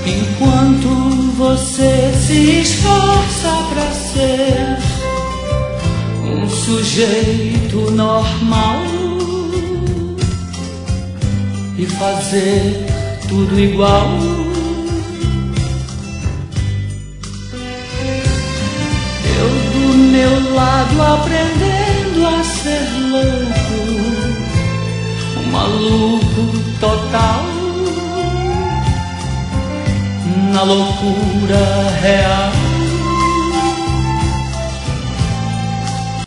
Enquanto você se esforça pra ser um sujeito normal e fazer tudo igual, eu do meu lado aprendendo a ser louco, um maluco total, na loucura real.